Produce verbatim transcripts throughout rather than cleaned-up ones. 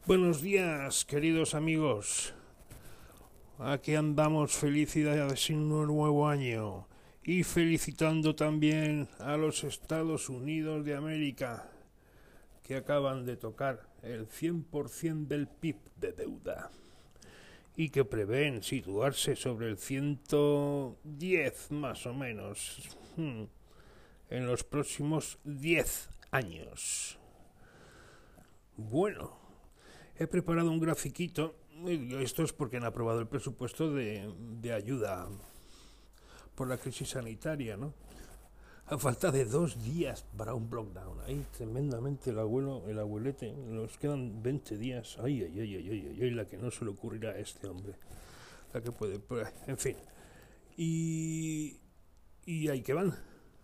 Buenos días, queridos amigos. Aquí andamos, felicidades en un nuevo año y felicitando también a los Estados Unidos de América, que acaban de tocar el cien por ciento del P I B de deuda y que prevén situarse sobre el ciento diez más o menos en los próximos diez años. Bueno, he preparado un grafiquito. Esto es porque han aprobado el presupuesto de, de ayuda por la crisis sanitaria, ¿no? A falta de dos días para un lockdown. Ahí tremendamente el abuelo, el abuelete, nos quedan veinte días. Ay, ay, ay, ay, ay, ay, la que no se le ocurrirá a este hombre. La que puede, pues, en fin. Y, y ahí que van.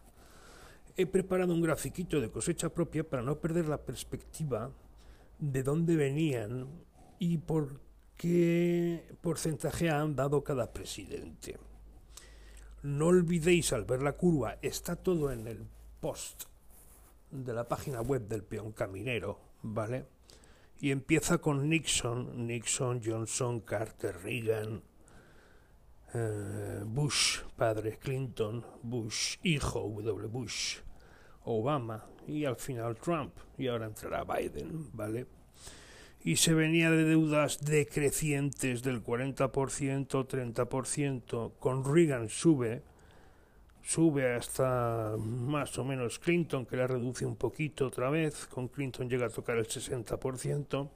He preparado un grafiquito de cosecha propia para no perder la perspectiva de dónde venían y por qué porcentaje han dado cada presidente. No olvidéis, al ver la curva, está todo en el post de la página web del Peón Caminero, ¿vale? Y empieza con Nixon, Nixon, Johnson, Carter, Reagan, eh, Bush, padre, Clinton, Bush, hijo, W. Bush, Obama y al final Trump, y ahora entrará Biden, ¿vale? Y se venía de deudas decrecientes del cuarenta por ciento, treinta por ciento, con Reagan sube, sube hasta más o menos Clinton, que la reduce un poquito otra vez, con Clinton llega a tocar el sesenta por ciento,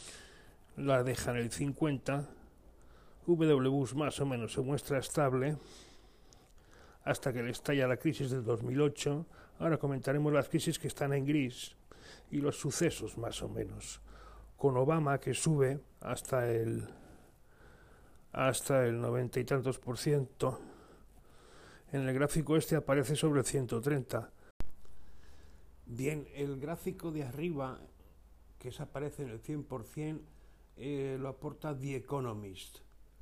la deja en el cincuenta por ciento, W. Bush más o menos se muestra estable, hasta que le estalla la crisis del dos mil ocho, ahora comentaremos las crisis que están en gris, y los sucesos más o menos, con Obama que sube hasta el hasta el noventa y tantos por ciento. En el gráfico este aparece sobre el ciento treinta. Bien, el gráfico de arriba, que se aparece en el cien por ciento, eh, lo aporta The Economist,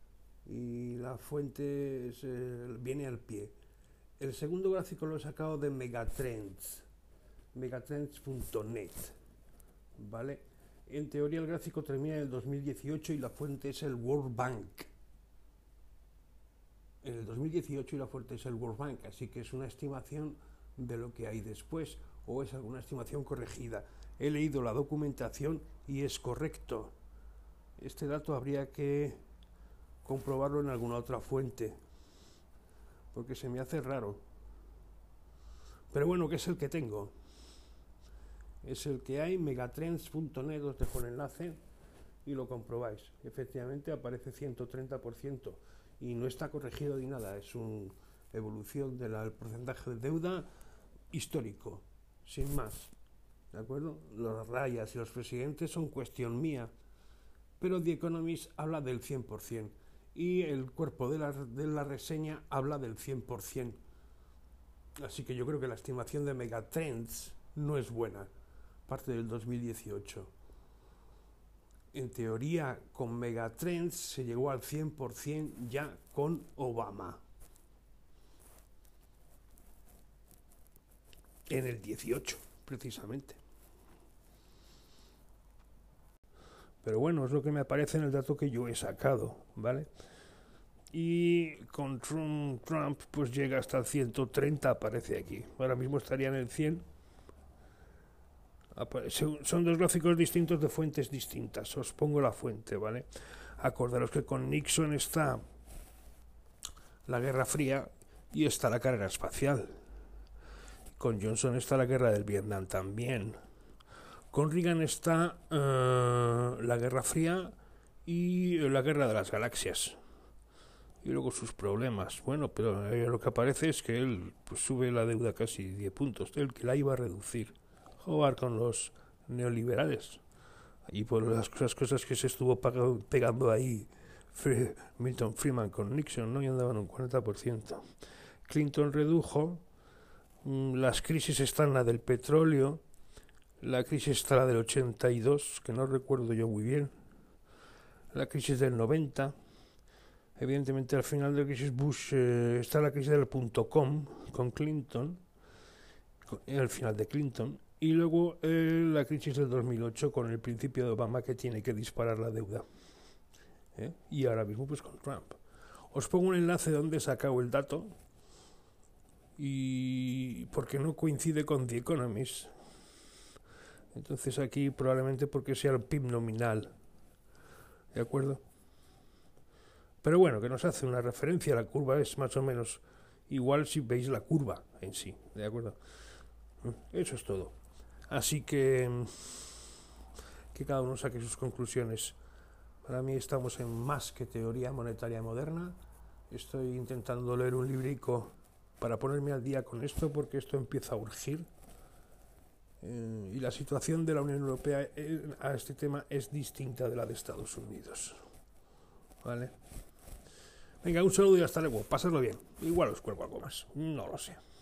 y la fuente es, eh, viene al pie. El segundo gráfico lo he sacado de Megatrends, megatrends punto net, ¿vale? En teoría el gráfico termina en el dos mil dieciocho y la fuente es el World Bank. En el dos mil dieciocho y la fuente es el World Bank, así que es una estimación de lo que hay después, o es alguna estimación corregida. He leído la documentación y es correcto. Este dato habría que comprobarlo en alguna otra fuente, porque se me hace raro. Pero bueno, que es el que tengo. Es el que hay, megatrends punto net, os dejo el enlace y lo comprobáis. Efectivamente aparece ciento treinta por ciento y no está corregido ni nada, es una evolución del porcentaje de deuda histórico, sin más. ¿De acuerdo? Las rayas y los presidentes son cuestión mía, pero The Economist habla del cien por ciento y el cuerpo de la, de la reseña habla del cien por ciento. Así que yo creo que la estimación de Megatrends no es buena, parte del dos mil dieciocho. En teoría, con Megatrends se llegó al cien por ciento ya con Obama. En el dieciocho, precisamente. Pero bueno, es lo que me aparece en el dato que yo he sacado, ¿vale? Y con Trump, Trump pues llega hasta el ciento treinta, aparece aquí. Ahora mismo estaría en el cien. Son dos gráficos distintos de fuentes distintas. Os pongo la fuente, ¿vale? Acordaros que con Nixon está la Guerra Fría y está la carrera espacial. Con Johnson está la guerra del Vietnam también. Con Reagan está uh, la Guerra Fría y la guerra de las galaxias. Y luego sus problemas. Bueno, pero eh, lo que aparece es que él pues, sube la deuda casi diez puntos. Él que la iba a reducir. Jugar con los neoliberales. Y por las cosas, cosas que se estuvo pegando ahí Milton Friedman con Nixon, ¿no? Y andaban un cuarenta por ciento. Clinton redujo. Las crisis están la del petróleo. La crisis está la del ochenta y dos, que no recuerdo yo muy bien. La crisis del noventa. Evidentemente al final de la crisis Bush eh, está la crisis del punto com con Clinton. Al final de Clinton. Y luego eh, la crisis del dos mil ocho con el principio de Obama que tiene que disparar la deuda. ¿Eh? Y ahora mismo pues con Trump. Os pongo un enlace donde he sacado el dato y porque no coincide con The Economist. Entonces aquí probablemente porque sea el P I B nominal. ¿De acuerdo? Pero bueno, que nos hace una referencia, la curva es más o menos igual si veis la curva en sí. ¿De acuerdo? Eso es todo. Así que que cada uno saque sus conclusiones. Para mí estamos en más que teoría monetaria moderna. Estoy intentando leer un librico para ponerme al día con esto porque esto empieza a urgir. Eh, y la situación de la Unión Europea eh, a este tema es distinta de la de Estados Unidos. ¿Vale? Venga, un saludo y hasta luego. Pasadlo bien. Igual os cuelgo algo más. No lo sé.